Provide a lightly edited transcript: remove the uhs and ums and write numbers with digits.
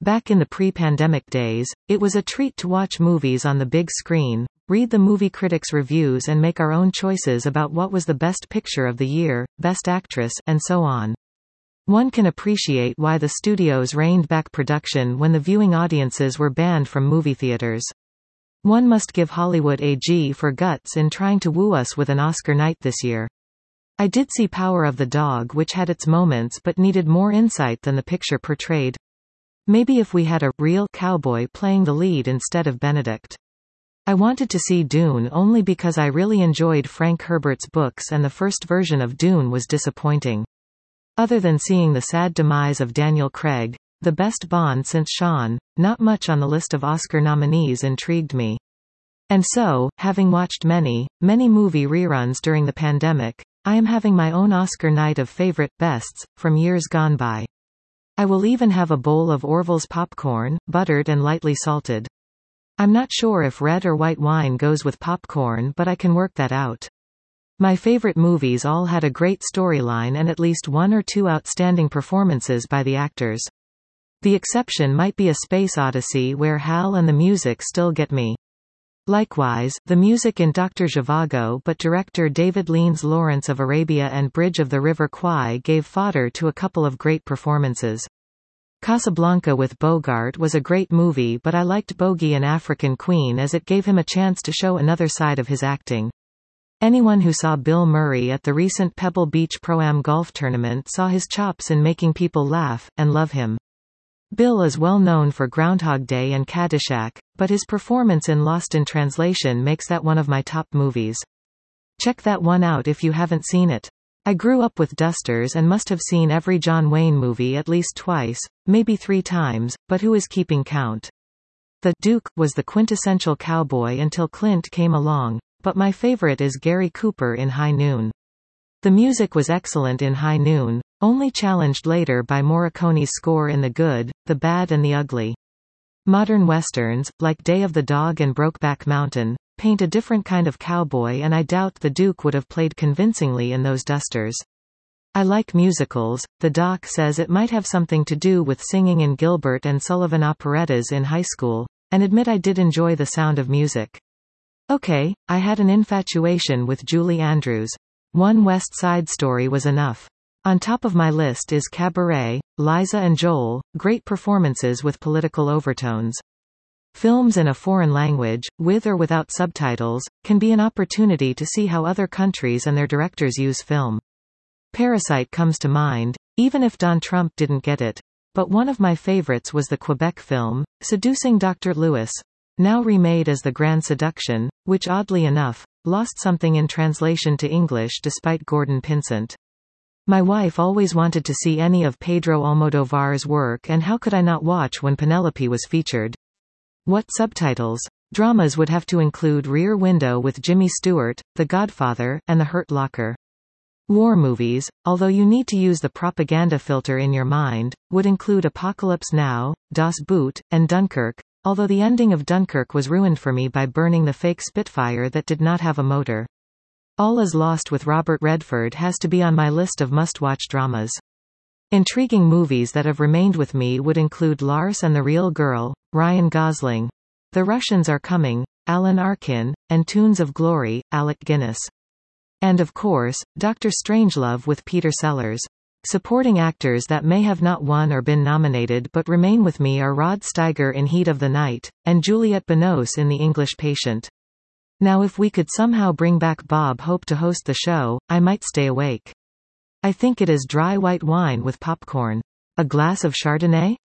Back in the pre-pandemic days, it was a treat to watch movies on the big screen, read the movie critics' reviews and make our own choices about what was the best picture of the year, best actress, and so on. One can appreciate why the studios reined back production when the viewing audiences were banned from movie theaters. One must give Hollywood a G for guts in trying to woo us with an Oscar night this year. I did see Power of the Dog, which had its moments but needed more insight than the picture portrayed. Maybe if we had a real cowboy playing the lead instead of Benedict. I wanted to see Dune only because I really enjoyed Frank Herbert's books and the first version of Dune was disappointing. Other than seeing the sad demise of Daniel Craig, the best Bond since Sean, not much on the list of Oscar nominees intrigued me. And so, having watched many movie reruns during the pandemic, I am having my own Oscar night of favorite bests from years gone by. I will even have a bowl of Orville's popcorn, buttered and lightly salted. I'm not sure if red or white wine goes with popcorn, but I can work that out. My favorite movies all had a great storyline and at least one or two outstanding performances by the actors. The exception might be A Space Odyssey, where Hal and the music still get me. Likewise, the music in Dr. Zhivago, but director David Lean's Lawrence of Arabia and Bridge of the River Kwai gave fodder to a couple of great performances. Casablanca with Bogart was a great movie, but I liked Bogey and African Queen as it gave him a chance to show another side of his acting. Anyone who saw Bill Murray at the recent Pebble Beach Pro-Am golf tournament saw his chops in making people laugh, and love him. Bill is well known for Groundhog Day and Caddyshack, but his performance in Lost in Translation makes that one of my top movies. Check that one out if you haven't seen it. I grew up with dusters and must have seen every John Wayne movie at least twice, maybe 3 times, but who is keeping count? The Duke was the quintessential cowboy until Clint came along. But my favorite is Gary Cooper in High Noon. The music was excellent in High Noon, only challenged later by Morricone's score in The Good, the Bad and the Ugly. Modern westerns, like Day of the Dog and Brokeback Mountain, paint a different kind of cowboy, and I doubt the Duke would have played convincingly in those dusters. I like musicals. The doc says it might have something to do with singing in Gilbert and Sullivan operettas in high school, and admit I did enjoy The Sound of Music. Okay, I had an infatuation with Julie Andrews. One West Side Story was enough. On top of my list is Cabaret, Liza and Joel, great performances with political overtones. Films in a foreign language, with or without subtitles, can be an opportunity to see how other countries and their directors use film. Parasite comes to mind, even if Don Trump didn't get it. But one of my favorites was the Quebec film, Seducing Dr. Lewis, now remade as The Grand Seduction, which oddly enough, lost something in translation to English despite Gordon Pinsent. My wife always wanted to see any of Pedro Almodovar's work, and how could I not watch when Penelope was featured? What subtitles? Dramas would have to include Rear Window with Jimmy Stewart, The Godfather, and The Hurt Locker. War movies, although you need to use the propaganda filter in your mind, would include Apocalypse Now, Das Boot, and Dunkirk, although the ending of Dunkirk was ruined for me by burning the fake Spitfire that did not have a motor. All Is Lost with Robert Redford has to be on my list of must-watch dramas. Intriguing movies that have remained with me would include Lars and the Real Girl, Ryan Gosling, The Russians Are Coming, Alan Arkin, and Tunes of Glory, Alec Guinness. And of course, Dr. Strangelove with Peter Sellers. Supporting actors that may have not won or been nominated but remain with me are Rod Steiger in Heat of the Night, and Juliette Binoche in The English Patient. Now if we could somehow bring back Bob Hope to host the show, I might stay awake. I think it is dry white wine with popcorn. A glass of Chardonnay?